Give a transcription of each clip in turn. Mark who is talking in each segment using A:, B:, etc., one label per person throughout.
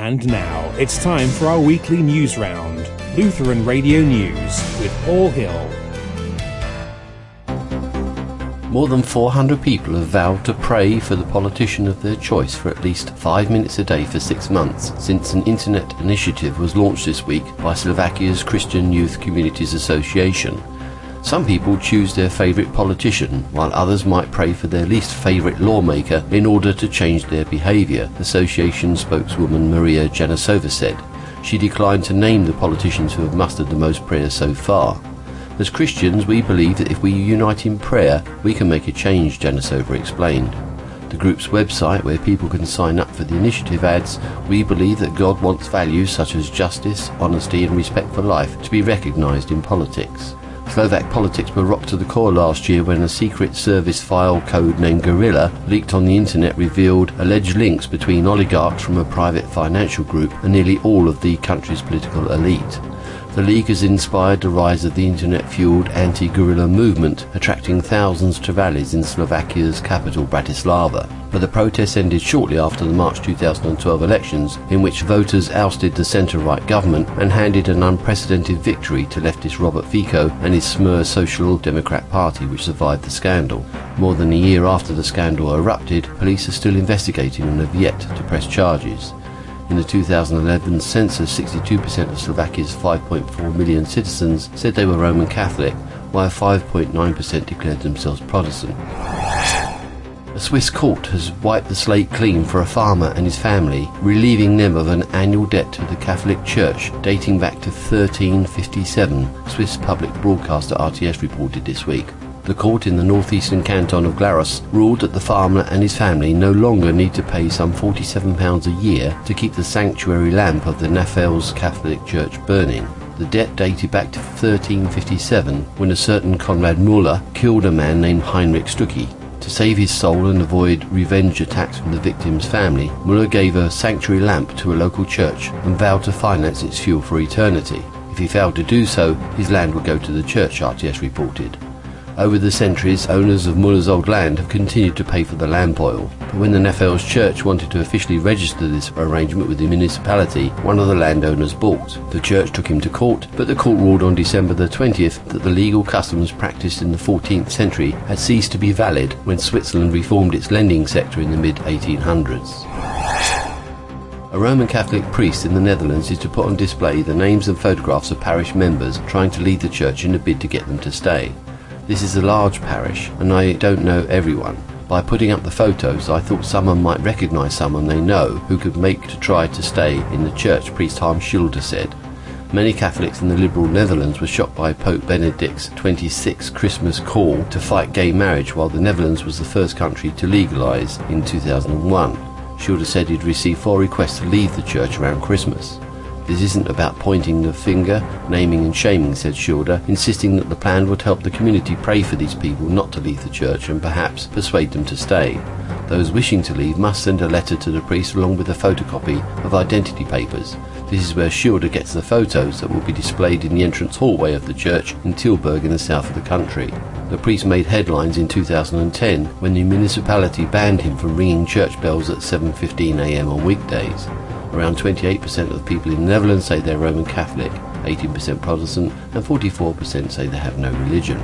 A: And now it's time for our weekly news round. Lutheran Radio News with Paul Hill.
B: More than 400 people have vowed to pray for the politician of their choice for at least 5 minutes a day for 6 months since an internet initiative was launched this week by Slovakia's Christian Youth Communities Association. Some people choose their favourite politician, while others might pray for their least favourite lawmaker in order to change their behaviour, association spokeswoman Maria Janisova said. She declined to name the politicians who have mustered the most prayers so far. As Christians, we believe that if we unite in prayer, we can make a change, Janisova explained. The group's website, where people can sign up for the initiative, adds, "We believe that God wants values such as justice, honesty and respect for life to be recognised in politics." Slovak politics were rocked to the core last year when a secret service file code named Gorilla leaked on the internet revealed alleged links between oligarchs from a private financial group and nearly all of the country's political elite. The leak has inspired the rise of the internet-fueled anti-guerrilla movement, attracting thousands to rallies in Slovakia's capital Bratislava. But the protests ended shortly after the March 2012 elections, in which voters ousted the centre-right government and handed an unprecedented victory to leftist Robert Fico and his Smer Social Democrat Party, which survived the scandal. More than a year after the scandal erupted, police are still investigating and have yet to press charges. In the 2011 census, 62% of Slovakia's 5.4 million citizens said they were Roman Catholic, while 5.9% declared themselves Protestant. A Swiss court has wiped the slate clean for a farmer and his family, relieving them of an annual debt to the Catholic Church dating back to 1357, Swiss public broadcaster RTS reported this week. The court in the northeastern canton of Glarus ruled that the farmer and his family no longer need to pay some £47 a year to keep the sanctuary lamp of the Nafels Catholic Church burning. The debt dated back to 1357, when a certain Konrad Müller killed a man named Heinrich Stucki. To save his soul and avoid revenge attacks from the victim's family, Müller gave a sanctuary lamp to a local church and vowed to finance its fuel for eternity. If he failed to do so, his land would go to the church, RTS reported. Over the centuries, owners of Müller's old land have continued to pay for the lamp oil. But when the Nafels Church wanted to officially register this arrangement with the municipality, one of the landowners balked. The church took him to court, but the court ruled on December the 20th that the legal customs practiced in the 14th century had ceased to be valid when Switzerland reformed its lending sector in the mid-1800s. A Roman Catholic priest in the Netherlands is to put on display the names and photographs of parish members trying to leave the church in a bid to get them to stay. This is a large parish, and I don't know everyone. By putting up the photos, I thought someone might recognise someone they know who could make to try to stay in the church, priest Harm Schilder said. Many Catholics in the liberal Netherlands were shocked by Pope Benedict's 26th Christmas call to fight gay marriage, while the Netherlands was the first country to legalise in 2001. Schilder said he'd received 4 requests to leave the church around Christmas. This isn't about pointing the finger, naming and shaming, said Schilder, insisting that the plan would help the community pray for these people not to leave the church and perhaps persuade them to stay. Those wishing to leave must send a letter to the priest along with a photocopy of identity papers. This is where Schilder gets the photos that will be displayed in the entrance hallway of the church in Tilburg in the south of the country. The priest made headlines in 2010 when the municipality banned him from ringing church bells at 7:15 a.m. on weekdays. Around 28% of the people in the Netherlands say they're Roman Catholic, 18% Protestant, and 44% say they have no religion.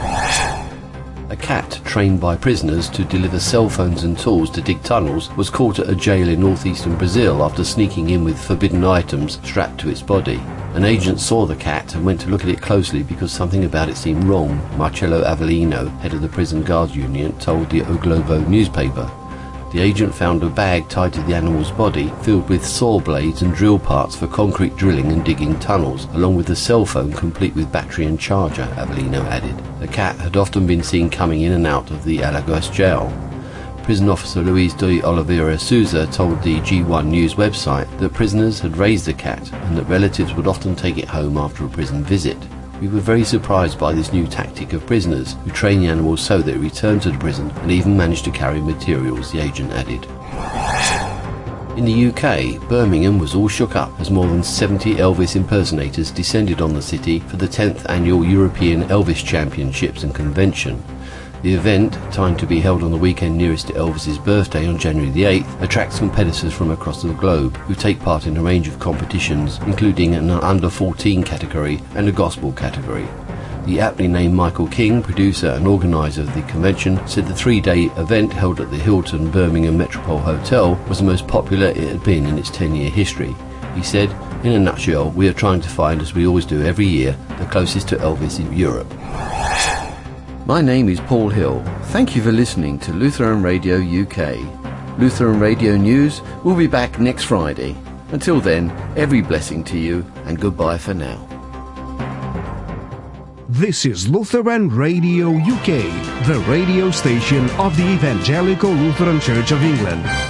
B: A cat trained by prisoners to deliver cell phones and tools to dig tunnels was caught at a jail in northeastern Brazil after sneaking in with forbidden items strapped to its body. An agent saw the cat and went to look at it closely because something about it seemed wrong, Marcelo Avelino, head of the prison guard union, told the O Globo newspaper. The agent found a bag tied to the animal's body filled with saw blades and drill parts for concrete drilling and digging tunnels, along with a cell phone complete with battery and charger, Avelino added. The cat had often been seen coming in and out of the Alagoas jail. Prison officer Luis de Oliveira Souza told the G1 News website that prisoners had raised the cat and that relatives would often take it home after a prison visit. We were very surprised by this new tactic of prisoners who train the animals so that it returned to the prison and even managed to carry materials, the agent added. In the UK, Birmingham was all shook up as more than 70 Elvis impersonators descended on the city for the 10th annual European Elvis Championships and Convention. The event, timed to be held on the weekend nearest to Elvis's birthday on January the 8th, attracts competitors from across the globe who take part in a range of competitions, including an under-14 category and a gospel category. The aptly named Michael King, producer and organiser of the convention, said the 3-day event held at the Hilton Birmingham Metropole Hotel was the most popular it had been in its 10-year history. He said, "In a nutshell, we are trying to find, as we always do every year, the closest to Elvis in Europe." My name is Paul Hill. Thank you for listening to Lutheran Radio UK. Lutheran Radio News will be back next Friday. Until then, every blessing to you and goodbye for now.
C: This is Lutheran Radio UK, the radio station of the Evangelical Lutheran Church of England.